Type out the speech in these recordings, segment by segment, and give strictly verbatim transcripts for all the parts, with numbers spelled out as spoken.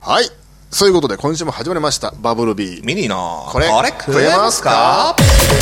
はい、そういうことで今週も始まりましたバブルビーミニのこれこれ食えますか。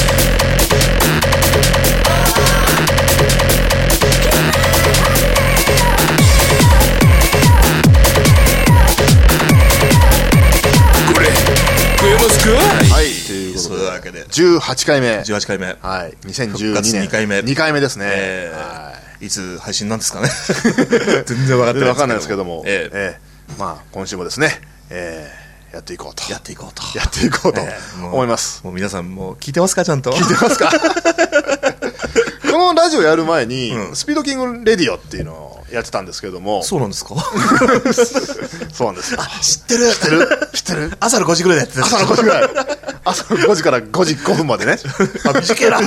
これ食えますか。 はい、ということそうでいうわけでじゅうはちかいめじゅうはちかいめ、 はい、にせんじゅうにねん復活にかいめにかいめですね、 えーはい、 いつ配信なんですかね。全然分かって分かんないですけども、 ええーまあ今週もですね、えーやっていこうとやっていこうとやっていこうとえーもう思います。 もう皆さんもう聞いてますか、ちゃんと聞いてますか。このラジオやる前に、 うんスピードキングレディオっていうのをやってたんですけども、 そうなんですか。 そうなんですよ。 知ってる知ってる知ってる？ 朝のごじぐらいやってた。 朝のごじぐらい、朝のごじからごじごふんまでね。 あ、短いな。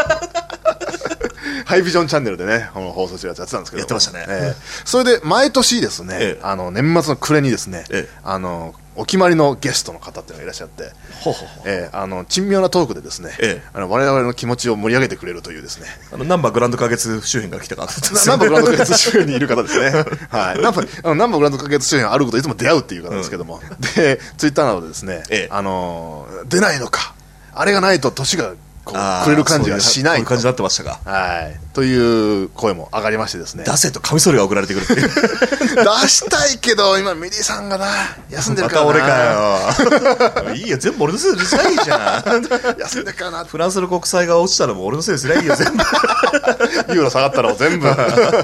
ハイビジョンチャンネルでね、この放送中やってたんですけど、 やってましたね。 えーそれで毎年ですね、 ええあの年末の暮れにですね、 ええあのお決まりのゲストの方っていうのがいらっしゃって、 ほうほうほう。 えーあの珍妙なトークでですね、 ええあの我々の気持ちを盛り上げてくれるというですね、 あのナンバーグランド花月周辺から来た方ですナンバーグランド花月周辺にいる方ですね。はい。ナンバー、あのナンバーグランド花月周辺あることいつも出会うっていう方ですけども、で、ツイッターなどでですね、 ええあのー出ないのか、あれがないと年がこあーうくれる感じがしないと。 そういう感じになってましたか。 はい。という声も上がりましてですね。 出せとカミソリが送られてくるっていう。 出したいけど、今ミリさんがな、休んでるからな。 また俺かよ。いいよ、全部俺のせいにすりゃいいじゃん。 休んでるからな。 フランスの国債が落ちたのも俺のせいにすりゃいいよ、全部。 ユーロ下がったら全部。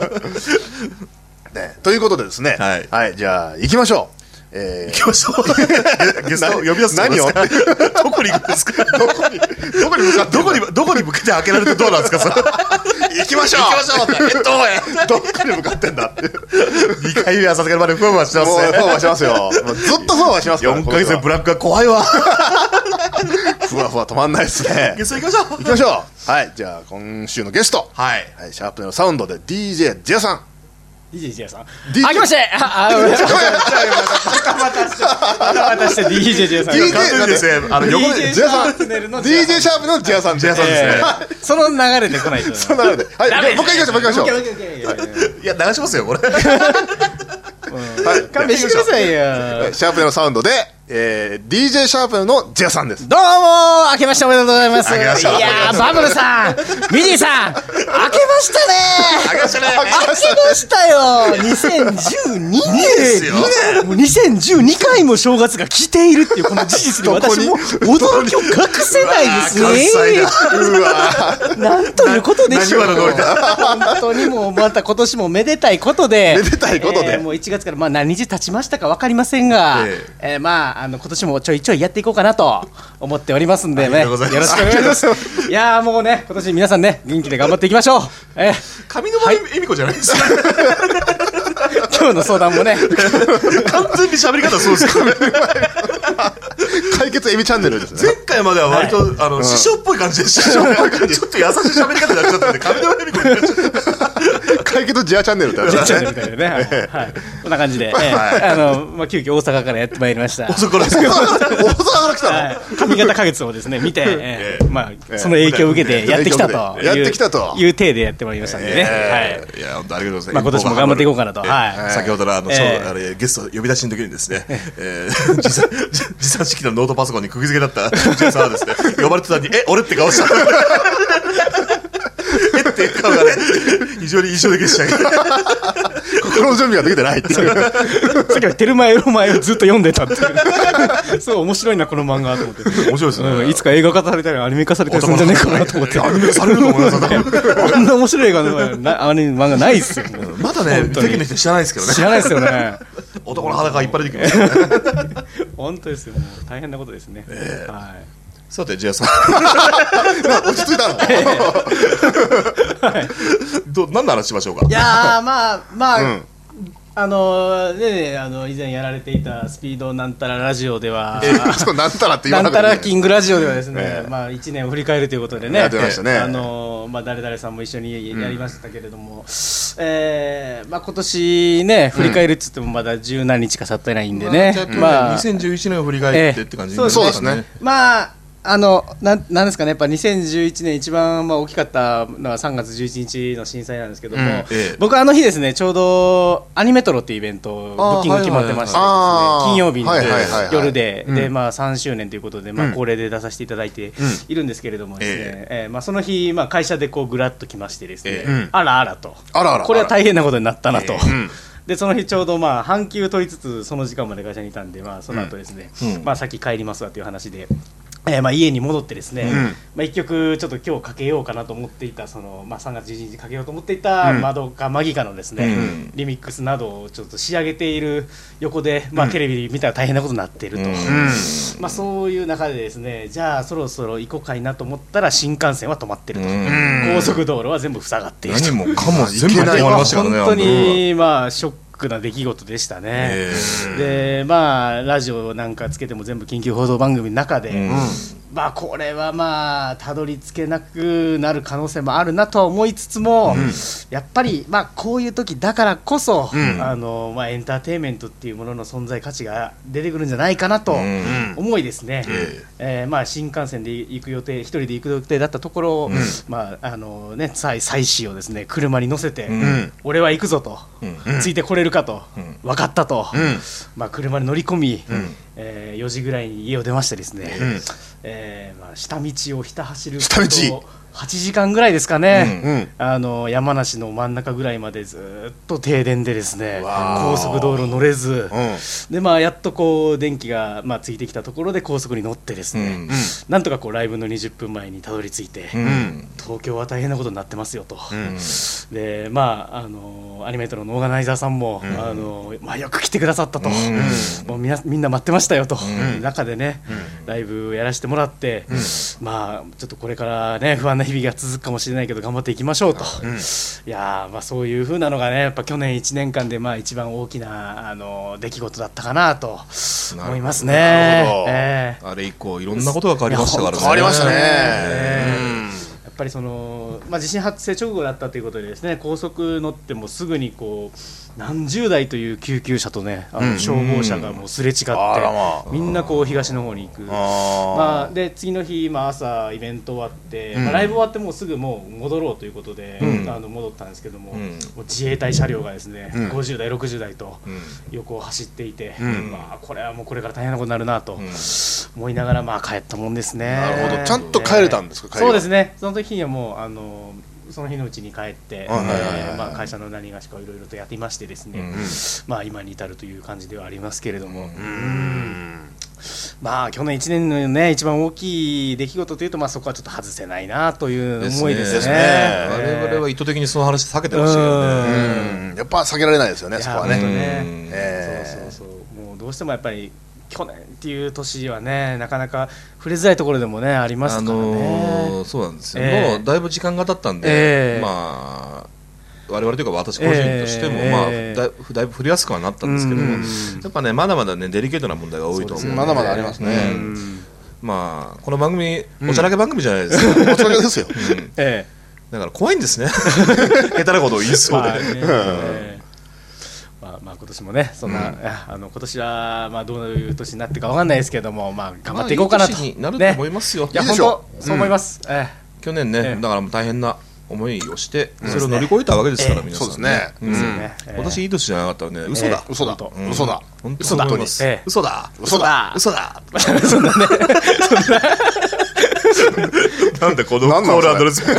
ね、ということでですね。 はいはい。じゃあ、行きましょう。えー行きましょう。ゲストを呼び出す何をどこに行くんですか。 どこに、どこに向かってどこに、どこに向けて開けられてどうなんですか、それ。 行きましょう。 行きましょうって。え、どうや。 どこに向かってんだって。 にかいめはさすがにまでふわふわしてますもう、 ね。 フォーワーしますよ。もうずっとフォーワーしますから。 よんかげつめブランクが怖いわ。 ふわふわ止まんないですね。 ゲスト行きましょう。 行きましょう。はい。じゃあ、今週のゲスト。 はい。 はい。シャープのサウンドで ディージェー ジェアさん。 ディージェー ジェアさん。 ディージェーあ、来まして。あ、あ、ごめんなさい。バタバタして、バタバタして ディージェー ジェアさん。 ディージェー完全にですね、あの、横で、 ディージェージェアさん。 チャンネルのディージェー シャープのジェアさん。 ジェアさんですね。 えーその流れで来ないと。 そんなので。はい。 ダメもう一回行きましょう。もう一回行きましょう。 オッケーオッケーオッケーオッケー。 いや、流しますよ、これ。 はい。 勘弁してくださいよ。 シャープのサウンドで、えー、ディージェー シャープのジェアさんです。 どうも明けましておめでとうございます。 明けましていやー、バブルさん、ミディさん、明けましたねあげましたね。 明けましたよ。にせんじゅうにねんですよ。 もうにせんじゅうにかいも正月が来ているっていうこの事実に私も驚きを隠せないですうわー関西ね。 だ。 うわなんということでしょう。 何話のノリだ。 本当にもうまた今年もめでたいことで、 めでたいことでえーもういちがつからまあ何日経ちましたか分かりませんが、 ええーまああの今年もちょいちょいやっていこうかなと思っておりますんでね、 ありがとうございますよろしくお願いします。いやーもうね今年皆さんね元気で頑張っていきましょう。えー上沼恵美子じゃないですか。 今日の相談もね完全に喋り方そうですけどね。 解決エミチャンネルですね。 前回までは割と、あの、師匠っぽい感じでした。ちょっと優しい喋り方になっちゃったんで、上沼恵美子になっちゃった。 解決ジェアチャンネルってあるジェアチャンネルみたいなね、はいはい、こんな感じで、えーあのまあ、急遽大阪からやってまいりました。 そこですけど。 大阪から来たの。 はい上方花月をですね見て、ええーまあ、その影響を受けてやってきたというやってきたという体でやってまいりましたんでね、はいいや、本当ありがとうございます。 まあ今年も頑張っていこうかなとえーはい先ほどのあの、 えーそうあれゲスト呼び出しの時にですね、えー持参持参式のノートパソコンに釘付けだったジェイさんはですね、呼ばれてたのに、え、俺って顔した。えって顔がね、非常に印象的でしたけど。 心の準備ができてないっていう。 さっきはテルマエロマエをずっと読んでたっていうそう面白いなこの漫画と思って、 面白いですね。 うんいつか映画化されたりアニメ化されたりするんじゃないかなと思ってアニメ化されると思います。 あんな面白い映画のなアニメ漫画ないっすよ。 まだね、世間の人知らないですけどね。 知らないですよね。 男の裸がいっぱい出てきますよね。 本当ですよ。もう大変なことですね。はいさて、ジェイさん。 落ち着いたの。 ど何の話しましょうか。 いやーまあまあ、 うんあのねねあの以前やられていたスピードなんたらラジオでは、 そうなんたらって言わななんかったたらキングラジオではですね、 ええまあいちねんを振り返るということでね、 やってましたねあのまあ誰々さんも一緒にやりましたけれども、えーまあ今年ね振り返るっつってもまだ十何日か経ってないんでね、 まあ、 まあにせんじゅういちねんを振り返ってって感じええそうですね。 まああのなんなんですかね、やっぱにせんじゅういちねん一番まあ大きかったのはさんがつじゅういちにちの震災なんですけども、うんええ、僕あの日ですね、ちょうどアニメトロっていうイベントブッキング決まってましてですね、金曜日の夜で、でまあさんしゅうねんということで、まあ恒例で出させていただいているんですけれどもですね、えええー、まあその日まあ会社でこうぐらっと来ましてですね、ええ、あらあらと、あらあらこれは大変なことになったなと。ええうんでその日ちょうどまあ半休取りつつその時間まで会社にいたんで、まあその後ですね、うん、まあ先帰りますわという話で、えー、まあ家に戻ってですね、うん、まあ一曲ちょっと今日かけようかなと思っていたそのまあさんがつじゅういちにちかけようと思っていたマドカマギカのですね、うん、リミックスなどをちょっと仕上げている横で、まあテレビ見たら大変なことになっていると、うん、まあそういう中でですね、じゃあそろそろ行こうかいなと思ったら新幹線は止まってると、うん、高速道路は全部塞がっていると、 何もかも全部止まりましたからね。 本当にまあショックな出来事でしたね。でまあラジオなんかつけても全部緊急報道番組の中で、うん、まあこれはまあたどり着けなくなる可能性もあるなとは思いつつも、うん、やっぱりまあこういう時だからこそ、うん、あのまあエンターテインメントっていうものの存在価値が出てくるんじゃないかなと思いですね、うんえー、まあ新幹線で行く予定一人で行く予定だったところ、うんまああのね、妻子をですね車に乗せて、うん、俺は行くぞと、うん、ついてこれるかと、うん、分かったと、うんまあ、車に乗り込み、うんえー、よじぐらいに家を出ましてですね、うんえーまあ、下道をひた走ることはちじかんぐらいですかね、うんうん、あの山梨の真ん中ぐらいまでずっと停電でですね高速道路乗れず、うんでまあ、やっとこう電気が、まあ、ついてきたところで高速に乗ってですね、うん、なんとかこうライブのにじゅっぷんまえにたどり着いて、うん、東京は大変なことになってますよと、うん、でまああのアニメートのオーガナイザーさんも、うんあのまあ、よく来てくださったと、うん、もうみなみんな待ってましたよと、うん、中でね、うん、ライブやらせてもらって、うん、まあちょっとこれからね不安な日々が続くかもしれないけど頑張っていきましょうと、うん、いやまあそういう風なのがねやっぱ去年いちねんかんでまあ一番大きなあの出来事だったかなと思いますね。 なるほど、えー、あれ以降いろんなことが変わりましたからね。 変わりましたね、 えーうんやっぱりその、まあ、地震発生直後だったということでですね高速乗ってもすぐにこう何十台という救急車とねあの消防車がもうすれ違って、うんまあ、みんなこう東の方に行くあ、まあ、で次の日、まあ、朝イベント終わって、うんまあ、ライブ終わってもうすぐもう戻ろうということで、うん、あの戻ったんですけども、うん、もう自衛隊車両がですね、うん、ごじゅうだいろくじゅうだいと横を走っていて、うんまあ、これはもうこれから大変なことになるなと思いながらまあ帰ったもんですね。 なるほどちゃんと帰れたんですか、帰りは。 そうですねその時にはもうあのその日のうちに帰って、会社の何がしかいろいろとやっていましてですね、うんまあ、今に至るという感じではありますけれども、うんうんまあ、去年いちねんの、ね、一番大きい出来事というと、まあ、そこはちょっと外せないなという思いですね。ですね我々は意図的にその話避けてましたよね。 うんやっぱ避けられないですよねそこはね。 ねえー、そうそうそうもうどうしてもやっぱり去年っていう年はねなかなか触れづらいところでもねありますからね、あのー、そうなんですよ、えー、もうだいぶ時間が経ったんで、えー、まあ我々というか私個人としても、えーまあ、だ, だいぶ振りやすくはなったんですけども、やっぱねまだまだねデリケートな問題が多いと思うので、 まだまだありますね。 まあこの番組おちゃらけ番組じゃないですか、 うん、おちゃらけですよ、 うんえー、だから怖いんですね下手なことを言いそうで、まあねえーまあ、まあ今年もねそんな、うん、あの今年はまあどういう年になってかわかんないですけども、まあ、頑張っていこうかなと、まあ、いい年になると思いますよ、 ね、いや本当そう思います、うんえー、 去年ね、えー、だからもう大変な思いをしてそれを乗り越えたわけですから、 えー、 皆さん、 そうですね、 うんねえー、私いい年じゃなかったらね嘘だ、 えー、嘘だ、うん、嘘だ本当だ本当に嘘だ嘘だ嘘だそんなねなんでこのコールアンドレス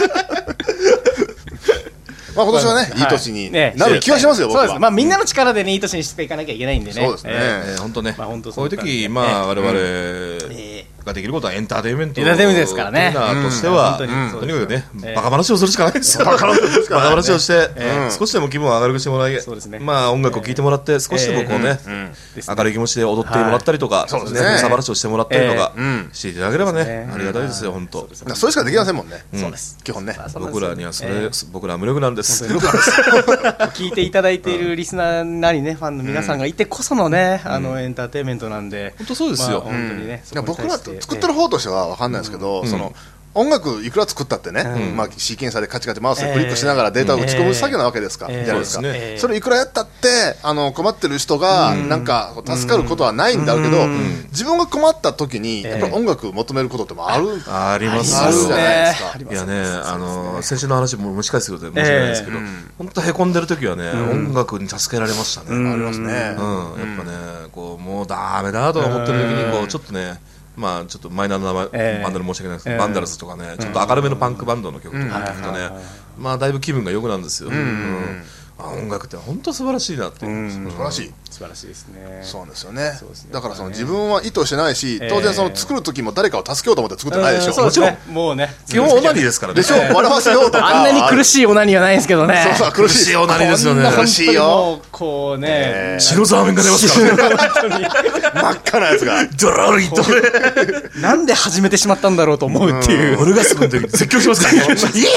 まあ今年はね、はい、いい年になる気はしますよ、僕は。 そうです。まあみんなの力でね、いい年にしていかなきゃいけないんでね。 そうですね。えー、本当ね。まあ本当こういう時、まあ我々ができることはエンターテインメント。 エンターテインメントですからね。 としては、とにかくね、バカ話をするしかないですよ。バカ話をして、少しでも気分を明るくしてもらい、まあ音楽を聴いてもらって、少しでもこうね、明るい気持ちで踊ってもらったりとか、そうですね。さ話をしてもらったりとかしていただければね、ありがたいですよ、本当。 それしかできませんもんね。 そうです。 基本ね。 僕らにはそれ、僕らは無力なんです。 聞いていただいているリスナーなりねファンの皆さんがいてこそのね、うん、あのエンターテインメントなんで本当そうですよ、 まあ、本当にね、 うん、僕ら作ってる方としては分かんないですけど、うん、その音楽いくら作ったってね、うんまあ、シーケンサーでカチカチマウスでクリックしながらデータを打ち込む作業なわけですか、えー、じゃないですか、えー、それいくらやったってあの困ってる人がなんか助かることはないんだろうけど、自分が困った時にやっぱり音楽求めることってもある、えー、 ありますあるじゃないですか。 いやね、あの先週の話も蒸し返すことで申し訳ないですけど、本当へこんでる時はね、音楽に助けられましたね。 ありますね。 うん、やっぱね、こうもうダメだと思ってる時にこうちょっとね。まあちょっとマイナーな名前、えー、バンドで申し訳ないですけど、えー、バンダルズとかね、ちょっと明るめのパンクバンドの曲とか聴くとね、まあだいぶ気分が良くなるんですよ。うんうんあ音楽って本当素晴らしいなって、うん、 素晴らしい素晴らしいですね。 そうですよね。だからその自分は意図してないし、当然その作る時も誰かを助けようと思って作ってないでしょ。 もちろんもうね基本オナニーですからね。 でしょ。笑わせようとかあんなに苦しいオナニーはないんですけどね。 そうそう苦しいオナニーですよね。 苦しいよ。 こうね白ザーメンが出ますからね。 真っ赤なやつがドラリとね。 なんで始めてしまったんだろうと思うっていう。 オルガスムの時に絶叫しますからね。イエーイ。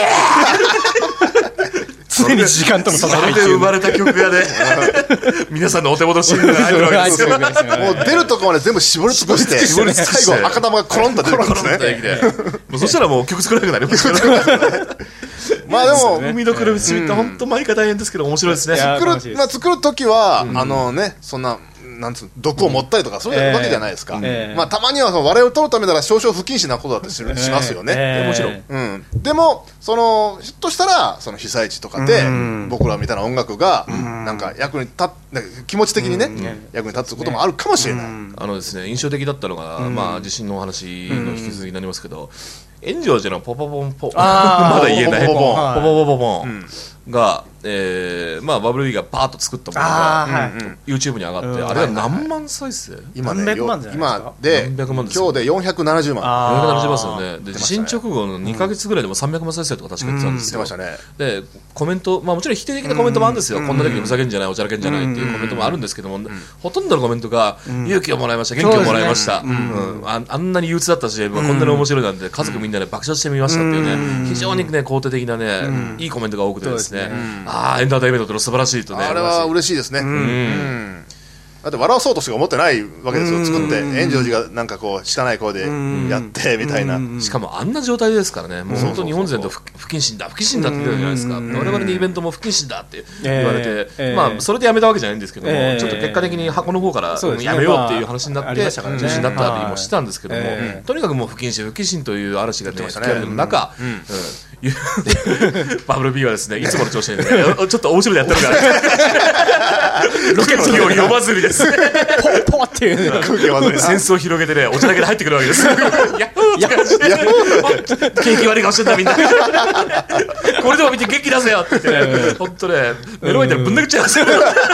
常に時間との戦い中。それで生まれた曲がね、皆さんのお手元シングルが入ってるわけですよ。もう出るとこまで全部絞り尽くして、最後赤玉がコロンと出てくるんですね。 もうそしたらもう曲作らなくなりますから。まあでも海のくるみって本当毎回大変ですけど面白いですね。 作るまあ作る時はあのねそんな。なんつう毒を持ったりとかそういうわけじゃないですか、えーまあ、たまにはその笑いを取るためなら少々不謹慎なことだったりしますよね、えー、もちろん、うん、でもそのひょっとしたらその被災地とかで僕らみたいな音楽がなんか役に立っ気持ち的にね役に立つこともあるかもしれない。 あのですね印象的だったのが、まあ、地震のお話の引き続きになりますけど炎上寺のポポポンポまだ言えないポポポポポポポンが、えーまあ、バブルビーがパーッと作ったものが、はい、YouTube に上がって、うん、あれは何万再生、 今ね、何百万じゃないですか。今で今日でよんひゃくななじゅうまんよんひゃくななじゅうまんですよね。で地震直後のにかげつぐらいでもさんびゃくまん再生とか確か言ってたんですよ、うんうんね、でコメント、まあ、もちろん否定的なコメントもあるんですよ、うん、こんな時にふざけんじゃないおちゃらけんじゃないっていうコメントもあるんですけども、うん、ほとんどのコメントが、うん、勇気をもらいました元気をもらいました、ねうんうん、あ, あんなに憂鬱だったし、うん、こんなに面白いなんて家族みんなで爆笑してみましたっていうね、うん、非常に、ね、肯定的な、ねうん、いいコメントが多くてですね、うん、ああエンターテインメントっての素晴らしいとね、 あれは嬉しいですね、うんうん、だって笑わそうとしか思ってないわけですよ。作って炎上寺がなんかこう汚い声でやってみたいな、 しかもあんな状態ですからね、もう本当に日本全土不謹慎だ不謹慎だって言ってたじゃないですか。我々のイベントも不謹慎だって言われて、えーえー、まあそれでやめたわけじゃないんですけども、えー、ちょっと結果的に箱の方からやめようっていう話になって中止になったりもしてたんですけども、えー、とにかくもう不謹慎不謹慎という嵐がね吹き荒れる中、うんうんバブル B はですねいつもの調子で、ね、ちょっと面白いのやってるからロケットを呼ばずにですねポッポッっていうね空気読まずに扇子を広げてねお茶だけで入ってくるわけですヤッホーって感じで景気悪い顔してんだみんなこれでも見て元気出せよって言ってね本当ね目の前でぶん殴っちゃいますよ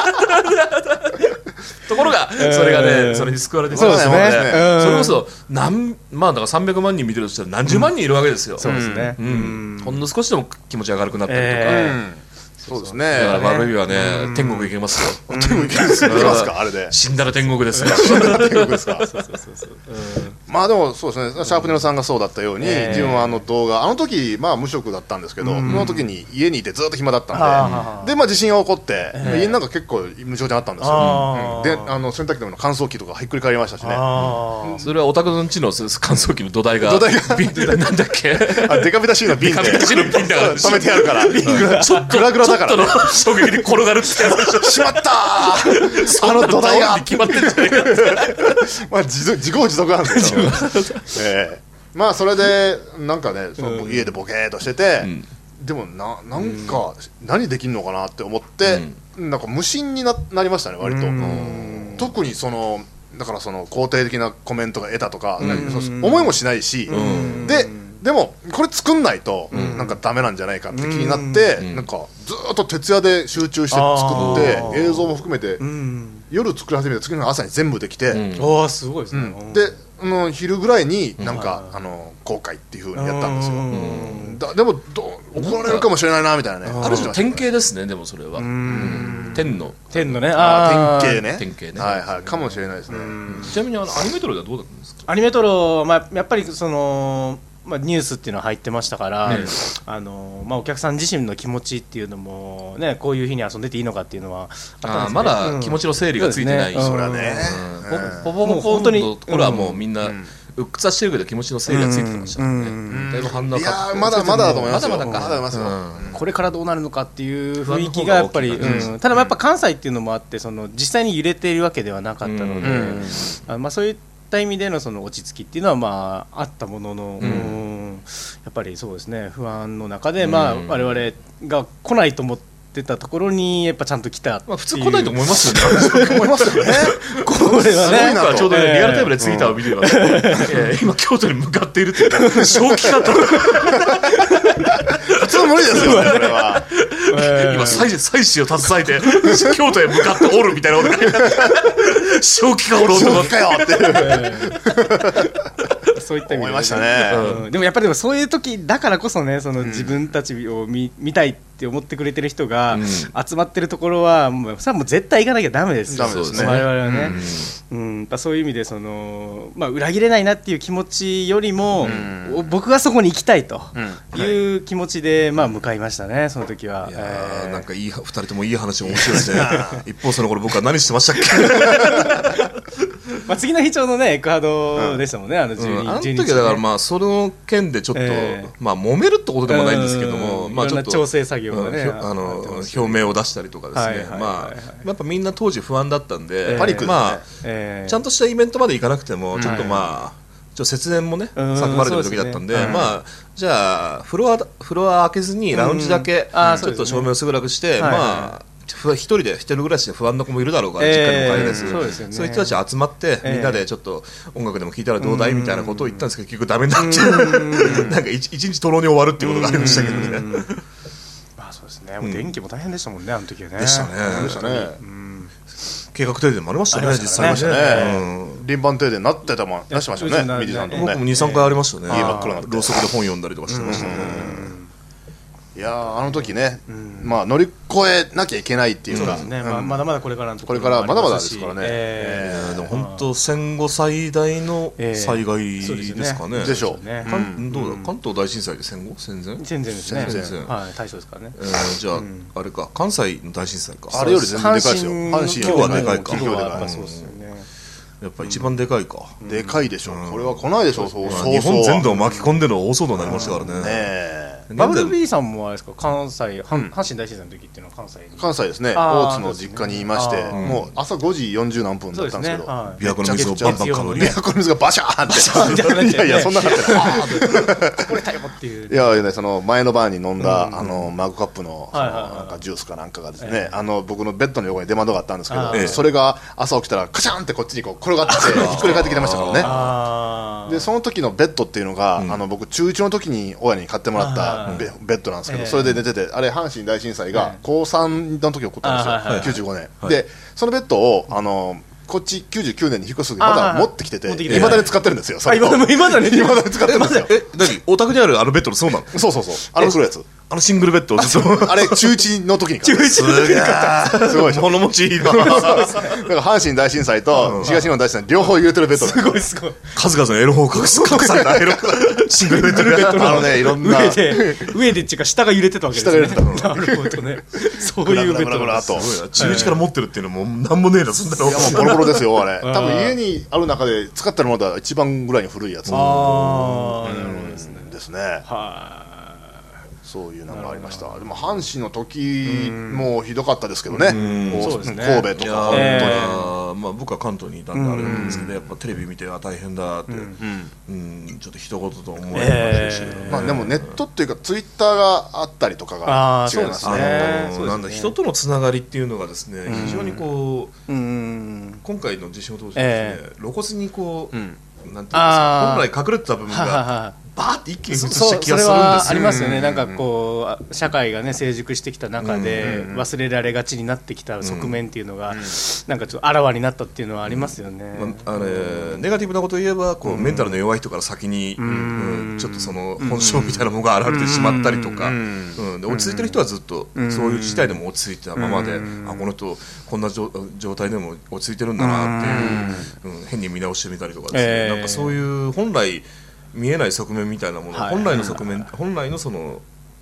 ところがそれがねそれに救われてそうですねそれこそ何まあだからさんびゃくまんにん見てるとしたら何十万人いるわけですよ。 そうですねほんの少しでも気持ち明るくなったりとか、えー、 そうですね。 だからバブルビーはね天国行けますよ。 天国行けますかあれで。 死んだら天国ですよ。 死んだら天国ですか。まあでもそうですね。シャープネロさんがそうだったように、自分はあの動画あの時まあ無職だったんですけど、その時に家にいてずっと暇だったんで、でまあ地震が起こって家の中結構無償であったんですよ。であの洗濯機の乾燥機とかひっくり返りましたしね。 それはお宅の家の乾燥機の土台が土台が瓶でなんだっけ？ デカビタシーの瓶で。デカビタシーの瓶だから止めてやるから。 ちょっとグラグラだからね。衝撃に転がるってしまったーあの土台が決まってんじゃないかまあ自自業自得なんですよ、えー、まあそれでなんかねその家でボケーっとしてて、うん、でもななんか何できるのかなって思って、うん、なんか無心に な, なりましたね割と、うん、特にそのだからその肯定的なコメントが得たとか、うん、思いもしないし、うん、ででもこれ作んないとなんかダメなんじゃないかって気になって、うん、なんかずっと徹夜で集中して作って映像も含めて、うん、夜作り始めて次の朝に全部できて、 うん、あすごいですね、 うん、であの昼ぐらいになんか、うん、あの公開っていう風にやったんですよ、うん、だでもど怒られるかもしれないなみたいなねある種典型ですねでもそれはうん天の天のねあ典型ね典型ねはいはいかもしれないですねちなみにあのアニメトロではどうだったんですかアニメトロ、まあ、やっぱりそのまあ、ニュースっていうのは入ってましたから、ねあのまあ、お客さん自身の気持ちっていうのも、ね、こういう日に遊んでていいのかっていうのはあったんですけど、 あまだ気持ちの整理がついてない、 うん、それはね、 うん、ポポポポポンのところはもうみんな、うん、 鬱屈はしてるけど気持ちの整理がついてきましたね。だいぶ反応いやまだまだだと思いますよ。 まだまだか。 まだますよ。 これからどうなるのかっていう雰囲気がやっぱり、ただやっぱ関西っていうのもあって、その実際に揺れているわけではなかったので、あまあそういった意味でのその落ち着きっていうのはまああったものの、やっぱりそうですね、不安の中でまあ我々が来ないと思って出たところにやっぱちゃんと来た。 まあ普通来ないと思いますよね。 思いますよね。 これはね。 僕はちょうどねリアルタイムでツイッターを見てます。今京都に向かっているって正気かと。 普通無理ですよね。これは。 今祭祭祀を携えて京都へ向かっておるみたいなことが正気かおろうと思って。 かよっていう。 そういった意味で思いましたね。 でもやっぱりそういう時だからこそね、その自分たちを見見たいって思ってくれてる人が集まってるところはもうそれはもう絶対行かなきゃダメですよ。 ダメですね。 我々はね。うん、そういう意味でそのまあ裏切れないなっていう気持ちよりも僕がそこに行きたいという気持ちでまあ向かいましたね、その時は。 いやーなんかいいふたりともいい話面白いですね。一方その頃僕は何してましたっけ。 まあ次の日ちょうどねエクアドでしたもんね、あのじゅうににち、 あの時はだからまあその件でちょっとまあ揉めるってことでもないんですけども、まあちょっと調整作業がねあの表明を出したりとかですね、まあやっぱみんな当時不安だったんで、 パニックまあちゃんとしたイベントまで行かなくてもちょっとまあちょ節電もね叫ばれてる時だったんで、まあじゃあフロアフロア開けずにラウンジだけちょっと照明をすぐらくしてまあ一人で一人暮らしで不安な子もいるだろうから実家にも帰れず、そういう人たち集まってみんなでちょっと音楽でも聴いたらどうだいみたいなことを言ったんですけど結局ダメになってなんか一日とろに終わるっていうことがありましたけどね。 そうですね、もう電気も大変でしたもんね、あの時はね。 でしたね。 でしたね。 計画停電もありましたね、実際ありましたね。輪番停電なってたもん出してましたね、右さんともね。 僕もにさんかいありましたね。 家真っ暗になってろうそくで本読んだりとかしてましたね。 いやーあの時ね、まあ乗り越えなきゃいけないっていうか、 まだまだこれからのところこれからまだまだですからね。 でも本当戦後最大の災害ですかね。 でしょう。 どうだ関東大震災で戦後戦前戦前ですね。 戦前はい大正ですからね。 じゃああれか関西の大震災か。 あれより全然でかいですよ。阪神今日はでかいか。 そうですよね。 やっぱ一番でかいか。 でかいでしょ。これは来ないでしょ。そう日本全土を巻き込んでの大騒動になりましたからね。 バブル B さんもあれですか、関西、阪神大震災の時っていうのは関西に関西ですね、大津の実家にいまして、もう朝ごじよんじゅう何分だったんですけど、 琵琶湖の水をバンバンかぶり、 琵琶湖の水がバシャーンって、いやいや、そんなことない、 これたよっていう、 いやいや、その前の晩に飲んだあのマグカップのなんかジュースかなんかがですね、あの僕のベッドの横に出窓があったんですけど、それが朝起きたら、カシャンってこっちにこう転がって、ひっくり返ってきてましたからね。でその時のベッドっていうのが、あの僕、中いちの時に親に買ってもらったベッドなんですけど、それで寝てて、あれ阪神大震災がこうさんの時起こったんですよ、きゅうじゅうごねんで、そのベッドをあのこっちきゅうじゅうきゅうねんに引っ越す時まだ持ってきてて、いまだに使ってるんですよ。 いまだに使ってるんですよ。 え何お宅にあるあのベッドのそうなの？ そうそうそう、あの黒いやつ、 あのシングルベッドをずっとあれ中いちの時に買った。 中いちの時に買った。 すごいでしょ。 物持ちいいな。 だから阪神大震災と東日本大震災両方入れてるベッド。 すごいすごい。 数々のエロ本を隠す隠されたエロシングルベッドがあのね、いろんな上で上でっていうか下が揺れてたわけですね。 下が揺れてた。 なるほどね。そういうベッドがと中いちから持ってるっていうのもなんもねえな、そんなの。 いやもうボロボロですよあれ。多分家にある中で使ってるものでは一番ぐらいに古いやつ。 ああ、なるほどですね。 ですね。 はい。 そういうのがありました。でも阪神の時もひどかったですけどね。神戸とか本当に。まあ僕は関東にいたんであれなんですけど、やっぱテレビ見ては大変だってちょっと一言と思いましたし、 まあでもネットっていうかツイッターがあったりとかが違いますね。 なんだ人とのつながりっていうのがですね、非常にこう今回の地震を通してですね、露骨にこうなんていうんですか、本来隠れてた部分がバーって一気に映した気がするんですよ。 それはありますよね。なんかこう社会がね成熟してきた中で忘れられがちになってきた側面っていうのがなんかちょっとあらわになったっていうのはありますよね。 あれネガティブなことを言えばこうメンタルの弱い人から先にちょっとその本性みたいなものが現れてしまったりとか、で落ち着いてる人はずっとそういう事態でも落ち着いてたままで、あこの人こんな状態でも落ち着いてるんだなっていう変に見直してみたりとかですね、なんかそういう本来見えない側面みたいなもの、はい、本来の側面、はい、本来のその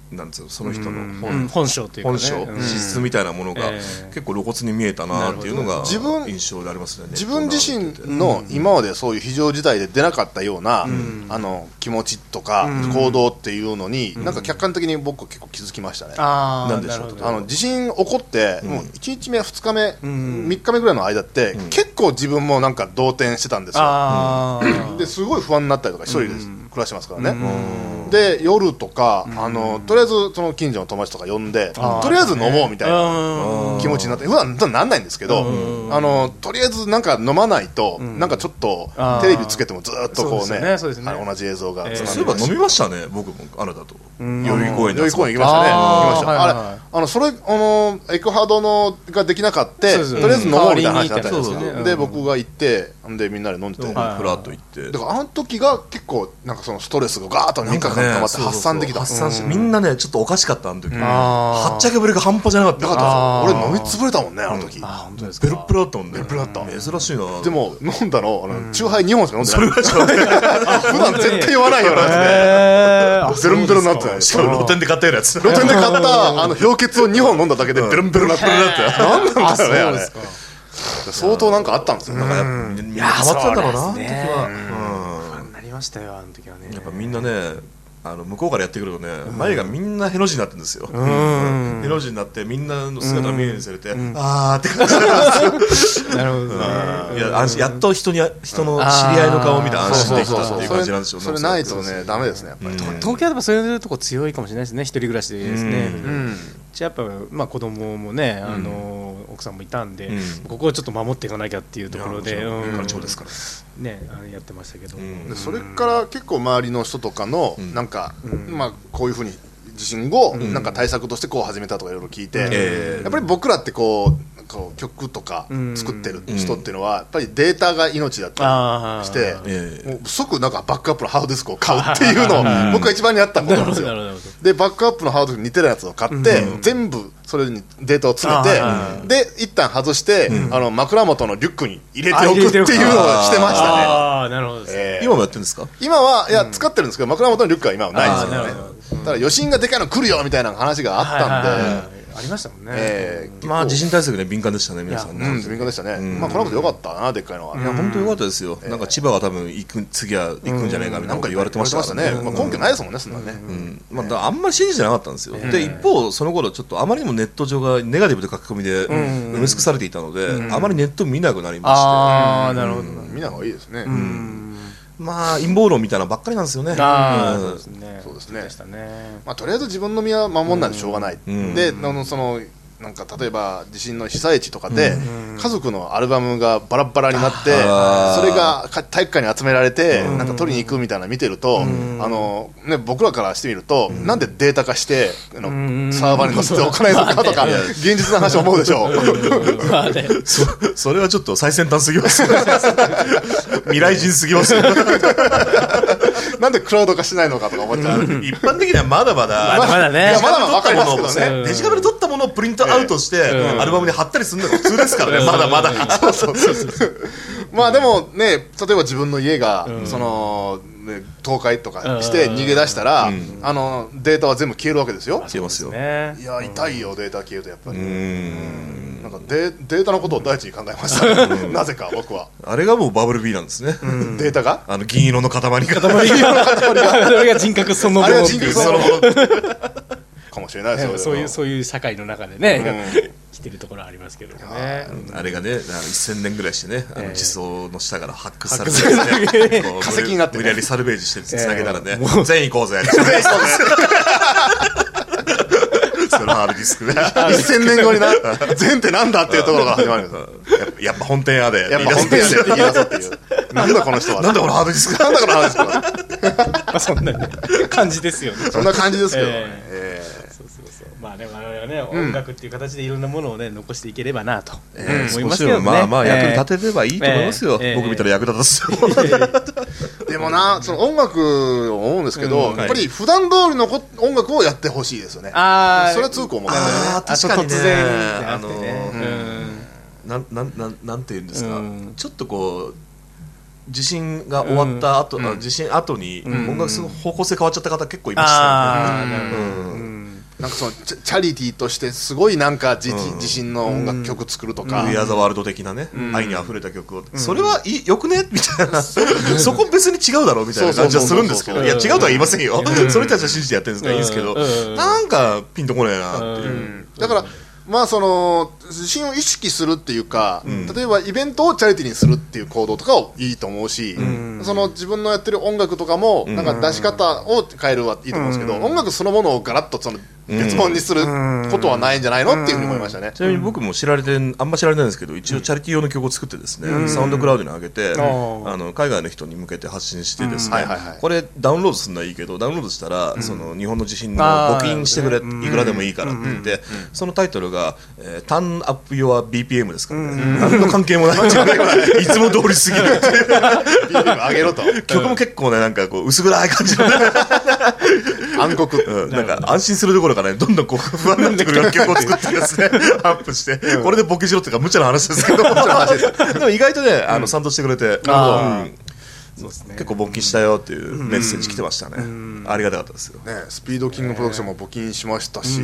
なんつうのその人の本本性というか、ね、 本性、うん、資質みたいなものが結構露骨に見えたなっていうのが印象でありますよね。 自分自身の今までそういう非常事態で出なかったような、うん、あの気持ちとか行動っていうのに、うん、なんか客観的に僕は結構気づきましたね。 あなんでしょう。 あの地震起こって、うん、もういちにちめふつかめ、うん、みっかめぐらいの間って、うん、結構自分もなんか動転してたんですよ。あですごい不安になったりとか一人で暮らしてますからね。うんで夜とか、あのとりあえずその近所の友達とか呼んでとりあえず飲もうみたいな気持ちになって普段なんないんですけど、あのとりあえずなんか飲まないとなんかちょっとテレビつけてもずっとこうね同じ映像がそういえば飲みましたね僕もあなたと代々木公園代々木公園行きましたね行きましたあれあのそれあのエクハドのができなかったとりあえず飲もうみたいな話になったんですよ。で僕が行ってでみんなで飲んでてフラッと行ってだからあの時が結構なんかそのストレスがガーッとみっかかん溜まって発散できた。 発散しみんなねちょっとおかしかったあの時はっちゃけぶりが半端じゃなかった俺飲み潰れたもんねあの時ベルプラだったもんね。 ベルプラだった珍しいな。 でも飲んだのチューハイにほんしか飲んでない普段絶対言わないよなやつでベロンベロンになってない。 しかも露店で買ったようなやつ露店で買ったあの氷結をにほん飲んだだけでベロンベロンになって何なんだよねあれ相当なんかあったんですよ。 いやハマってたんだろうなあの時は。 なりましたよあの時はね。 やっぱみんなねあの向こうからやってくるとね前がみんなへの字になってるんですよ。への字になってみんなの姿が見えるにされてあーって感じなんですよ。なるほどね。いややっと人に人の知り合いの顔を見て安心できたっていう感じなんでしょうね。 それないとねダメですねやっぱり。 東京はやっぱそういうとこ強いかもしれないですね。一人暮らしでですね。じゃあやっぱまあ子供もねあの奥さんもいたんでここをちょっと守っていかなきゃっていうところでねやってましたけどそれから結構周りの人とかのなんかまあこういうふうに地震後なんか対策としてこう始めたとかいろいろ聞いてやっぱり僕らってこうこう曲とか作ってる人っていうのはやっぱりデータが命だったりしてもう即なんかバックアップのハードディスクを買うっていうのを僕が一番にやったことなんですよ。でバックアップのハードディスクに似てるやつを買って全部それにデータを詰めてで一旦外してあの枕元のリュックに入れておくっていうのをしてましたね。 あなるほどですね。 今もやってるんですか？ 今はいや使ってるんですけど枕元のリュックは今はないんですよね。ただ余震がでかいの来るよみたいな話があったんでありましたもんね。 えー、まあ地震対策ね敏感でしたね皆さんね。 うん、敏感でしたね。うん、まあ来なくてよかったなでっかいのは。 いや本当よかったですよ。えー、なんか千葉が多分行く次は行くんじゃないかみたいななんか言われてましたからね。 まあ根拠ないですもんねそんなね。 うん。まあだあんまり信じてなかったんですよ。で一方その頃ちょっとあまりにもネット上がネガティブで書き込みで埋め尽くされていたのであまりネット見なくなりまして。 ああなるほど。 見ない方がいいですね。 まあ陰謀論みたいなばっかりなんですよね。 ああそうですね。 そうですね。まあとりあえず自分の身は守んないとしょうがない。であのそのなんか例えば地震の被災地とかで家族のアルバムがバラバラになってそれが体育館に集められてなんか取りに行くみたいなの見てるとあの、ね、僕らからしてみるとなんでデータ化してあのサーバーに載せておかないのかとか現実の話思うでしょう。 そ, それはちょっと最先端すぎます未来人すぎますなんでクラウド化しないのかとか思っちゃう。 一般的にはまだまだまだねまだまだ分かりますけどねデジカメで撮ったものをプリントアウトしてアルバムに貼ったりするのが普通ですからね。まだまだそうそうそうまあでもね例えば自分の家がそのね倒壊とかして逃げ出したらあのデータは全部消えるわけですよ。 消えますよ。 いや痛いよデータ消えるとやっぱりなんかデータのことを第一に考えましたなぜか僕はあれがもうバブル B なんですね。 データがあの銀色の塊がそれが人格そのもの。 あれが人格そのものかもしれないですよ。 そういうそういう社会の中でね来てるところありますけどね。 あれがねせんねんぐらいしてねあの地層の下から発掘されて化石になって無理やりサルベージしてつなげたらね全員行こうぜそのハードディスクねせんねんごにな全ってなんだっていうところが始まるんですやっぱ本店屋でやっぱ本店屋で言い出そうっていうなんだこの人はなんだこのハードディスクなんだこのハードディスクそんな感じですよね。 そんな感じですけどまあね我々はね音楽っていう形でいろんなものをね残していければなと思いますけどね。 まあまあ役に立てればいいと思いますよ。僕見たら役立たすでもなその音楽を思うんですけどやっぱり普段通りの音楽をやってほしいですよね。それは通行もあ確かにね突然あのなんなんなんなんていうんですかちょっとこう地震が終わった後、うん、地震後に音楽の方向性変わっちゃった方結構いましたよね。 なんかそのチャリティーとしてすごいなんか自身の音楽曲作るとか、 ウィアザワールド的なね、愛にあふれた曲を、それはいよくねみたいな、そこ別に違うだろうみたいな感じはするんですけど、いや違うとは言いませんよ。それたちは信じてやってるんですからいいんですけど、なんかピンとこないなっていう。 だからまあその地震を意識するっていうか、うん、例えばイベントをチャリティーにするっていう行動とかをいいと思うし、うん、その自分のやってる音楽とかもなんか出し方を変えるはいいと思うんですけど、うん、音楽そのものをガラッとその別物にすることはないんじゃないのっていうふうに思いましたね。 ちなみに僕も知られてあんま知られてないんですけど、一応チャリティー用の曲を作ってですね、うん、サウンドクラウドに上げて、うん、あの海外の人に向けて発信してですね、うんはいはいはい、これダウンロードするのはいいけどダウンロードしたら、うん、その日本の地震の募金してくれ、いくらでもいいからって言って、うん、そのタイトルが、えー、Turn Up Your ビーピーエム ですからね、うん、何の関係もないいつも通りすぎるってビーピーエム 上げろと曲も結構ねなんかこう薄暗い感じの暗黒、 うん、なんか安心するどころかねどんどんこう不安になってくる曲を作ってですねアップして、うん、これでボケしろっていうか無茶な話ですけどでも意外とねあの賛同してくれて、あうんそうですね、結構募金したよっていうメッセージ来てましたね、うん、ありがたかったですよ、 ね、スピードキングプロダクションも募金しましたし、うん、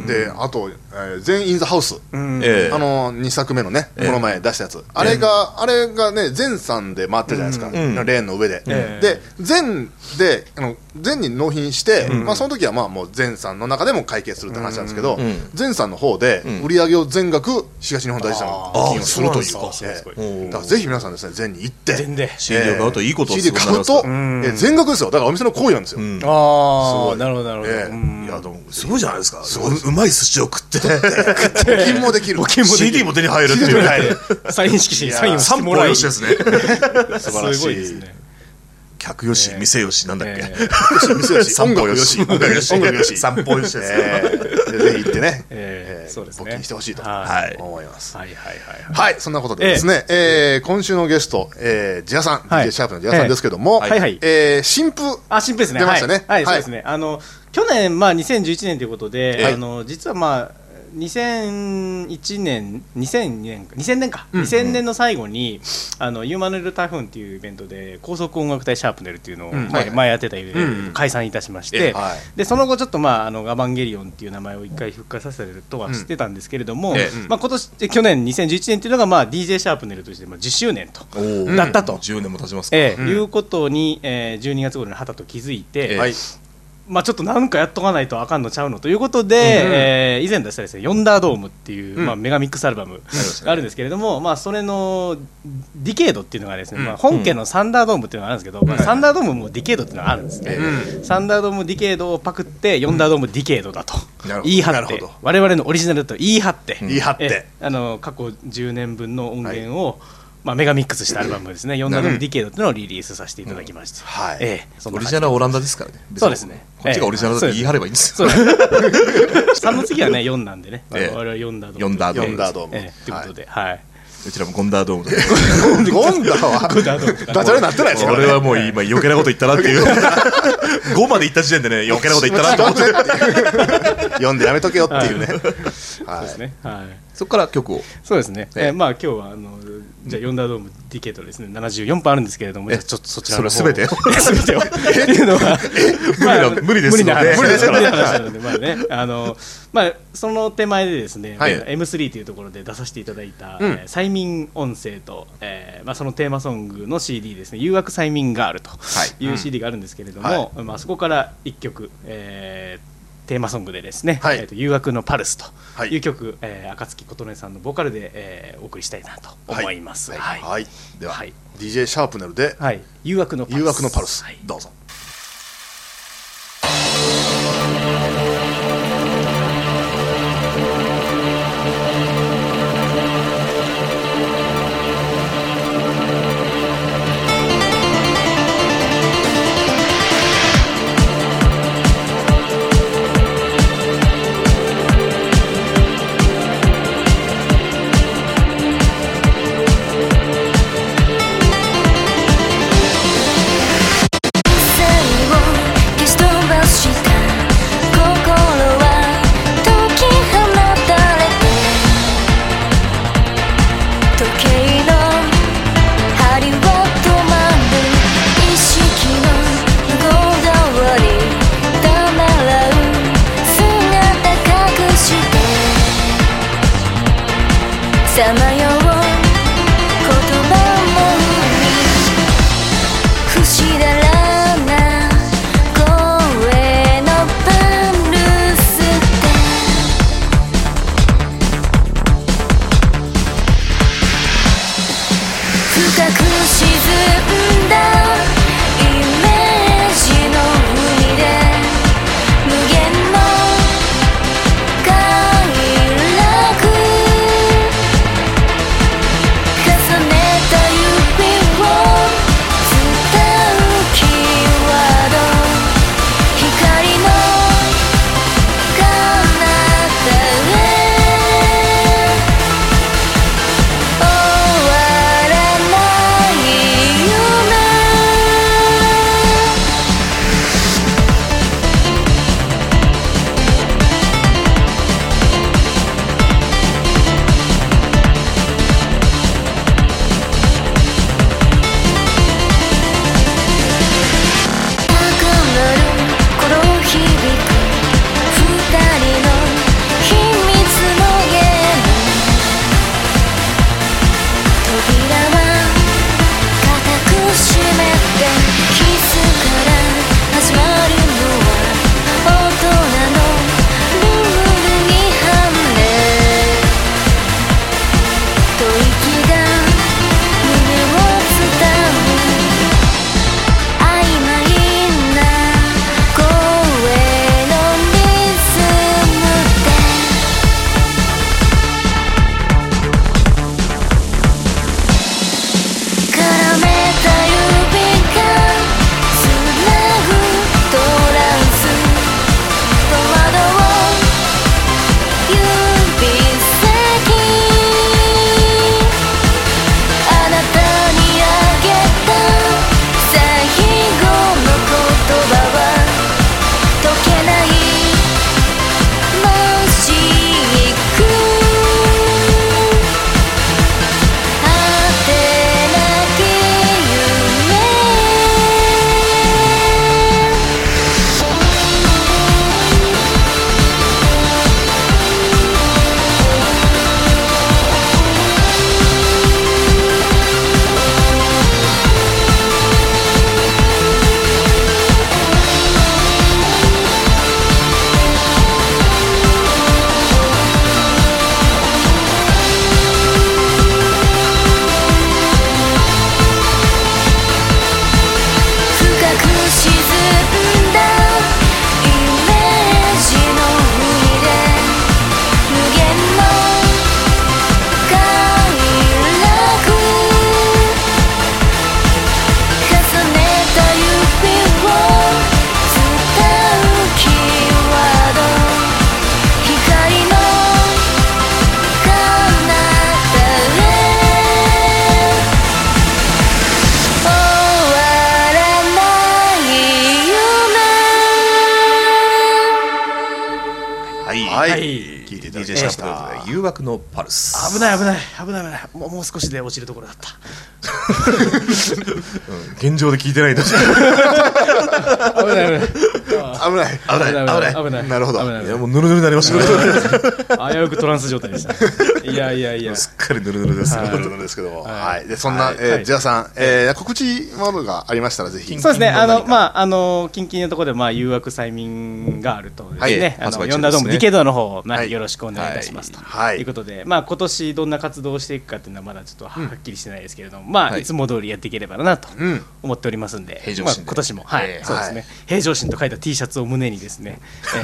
であと、えー、全インザハウス、うん、あのにさくめのね、えー、この前出したやつ、あれが、あれがね全さんで回ってるじゃないですか、うん、レーンの上で、えー、で全であの全に納品して、うんまあ、その時はまあもう全さんの中でも会計するって話なんですけど、全さんの方で売り上げを全額東日本大震災の募金をするという、えー、だからぜひ皆さんですね全に行って全で シーディー を買うといいことシーディー 買うと、え全額ですよ。だからお店の行為なんですよ、うん、 ああなるほどなるほど、えー、いやでもすごいじゃないですか。すごい う, うまい寿司を食って募金もできる、 シーディー も手に入るっていうサイン色紙にサインをしてもらい散歩よしですね素晴らしい、すごいですね。 客よし、えー、店よしなんだっけ、えー、店よし散歩よし音楽よし音楽よし散歩よしです、 えー、ぜひ行ってね、 えー、そうですね募金してほしいと思います。 はいはいはいはい、そんなことでですね、えーえー、今週のゲスト、えー、ジアさん、はい、ディージェー シャープのジアさんですけども、 はいはいえー、新婦あ新婦ですね出ましたね。 はい、はいはい、そうですね。あの去年まあにせんじゅういちねんということで、はい、あの実はまあにせんいちねん、にせんにねんか、にせんねんか、うんうん、にせんねんの最後にあのユーマネルタイフーンっていうイベントで高速音楽隊シャープネルっていうのを、うん前, 前やってたイベントで解散いたしまして、うんはい、でその後ちょっとまああのガバンゲリオンっていう名前を一回復活させるとはしてたんですけれども、うんまあ、今年去年にせんじゅういちねんっていうのがまあ ディージェー シャープネルとしてまあじゅっしゅうねんとだったと、 じゅうねんも経ちますか、 えーうん、いうことに、えー、じゅうにがつ頃にはたと気づいて、えーはいまあ、ちょっとなんかやっとかないとあかんのちゃうのということで、うんえー、以前出したですねヨンダードームっていう、うんまあ、メガミックスアルバムがあるんですけれども、うんまあ、それのディケードっていうのがですね、うんまあ、本家のサンダードームっていうのがあるんですけど、うんまあ、サンダードームもディケードっていうのがあるんですね、うん、サンダードームディケードをパクってヨンダードームディケードだと言い張って、我々のオリジナルだと言い張って、 言い張ってあの過去じゅうねんぶんの音源を、はいまあ、メガミックスしたアルバムですね、ヨンダードームディケードっていうのをリリースさせていただきまして、うんはいええ、 オリジナルはオランダですからね。 そうですね。 こっちがオリジナルだと言い張ればいいんですよ。さんの次はねよんなんでね、ええ、我々はヨンダードーム。 ヨンダードーム。 ええ、ということで、はい。はい、 うちらもゴンダードームゴンダーはゴンダードームダジャレなってないですからね。 俺はもう今余計なこと言ったなっていうごまで言った時点でね余計なこと言ったなって思って読んでやめとけよっていうね、はい、そうですね、はい、 そこから曲をそうですね、えー、まあ今日はあのじゃあヨンダードームディケードですねななじゅうよんぱんあるんですけれども、ちょっとそちらの方それ全て全てをっていうのは無理ですので無理ですからねまあねあのまあその手前でですね、はい、エムスリー というところで出させていただいた、うんえー、催眠音声と、えーまあ、そのテーマソングの シーディー ですね、誘惑催眠ガールという シーディー があるんですけれども、はいうんまあ、そこからいっきょく、えーテーマソングでですね、はいえー、と誘惑のパルスという曲、はいえー、赤月琴音さんのボーカルで、えー、お送りしたいなと思います。 はいはいはい、では、はい、ディージェー シャープネルで、 はい、誘惑のパルス、 誘惑のパルス、はい、どうぞ。 さはい、聞いていただきました。 ディージェー シャープということで誘惑のパルス。 危ない危ない危ない危ない、もう、もう少しで落ちるところだった。 うん、現状で聞いてないと危ない危ない危ない危ない危ない危ない。 なるほど。 いやもうヌルヌルになりました危うくトランス状態でした。いやいやいや、 すっかりヌルヌルです。 ヌルヌルですけども、はい。でそんなジャさん、え告知ものがありましたらぜひ。 そうですね。あのまああの近々のところでまあ誘惑催眠があるとですね。あのヨンダドームディケードの方よろしくお願いいたしますということで、まあ今年どんな活動をしていくかっていうのはまだちょっとはっきりしてないですけれども、まあいつも通りやっていければなと思っておりますんで、まあ今年もはいそうですね。平常心と書いた T シャツを胸にですね。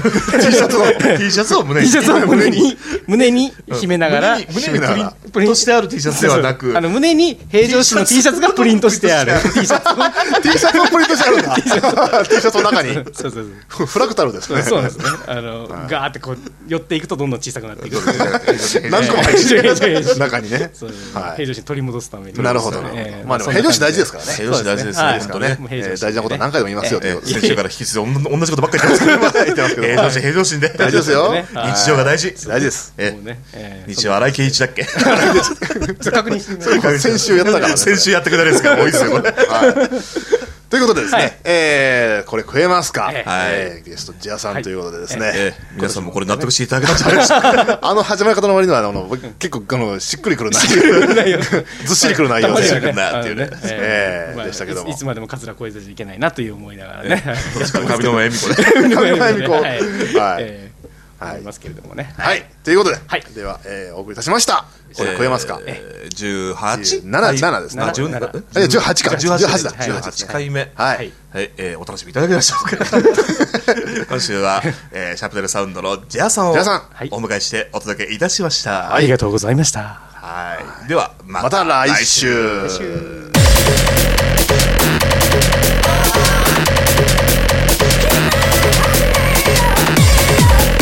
T シャツを T シャツを胸に T シャツを胸に胸に秘めながら胸にプリントしてある T シャツではなく、 あの胸に平常心の T シャツがプリントしてある T シャツ T シャツをプリントしてあるんだ。T シャツの中にそうそうそうフラクタルですね。 そうですね。あのガーってこう寄っていくとどんどん小さくなっていく。 何個も入ってる中にね。 平常心取り戻すために。 なるほど。まあでも平常心大事ですからね。 平常心大事ですね。 大事なことは何回でも言いますよ。 先週から引き続き同じことばっかり言ってますけど、平常心平常心で大事ですよ。 日常が大事大事です。 日常荒井圭一だっけ？ 確認して先週やったから先週やってくれるんですから多いですよこれ。 ということでですね、えこれ食えますか、ゲストジャさんということでですね、 皆さんもこれ納得していただけたんじゃないですか。 あの始まり方の割にはあの結構あのしっくりくる内容、ずっしりくる内容でしたけども、 いつまでもカツラ超えずにいけないなという思いながらね。 上沼恵美子ね。 上沼恵美子。はい。 ありますけれどもね。 はい。ということで、ではお送りいたしました。これ食えますか。 じゅうはち、 七七ですね。 じゅうはちか。 じゅうはちだ。じゅうはちかいめ。はい。お楽しみいただけました。今週はシャープネルサウンドのジャさんをお迎えしてお届けいたしました。 ありがとうございました。 はい。ではまた来週。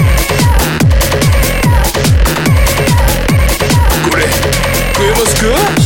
食えますか？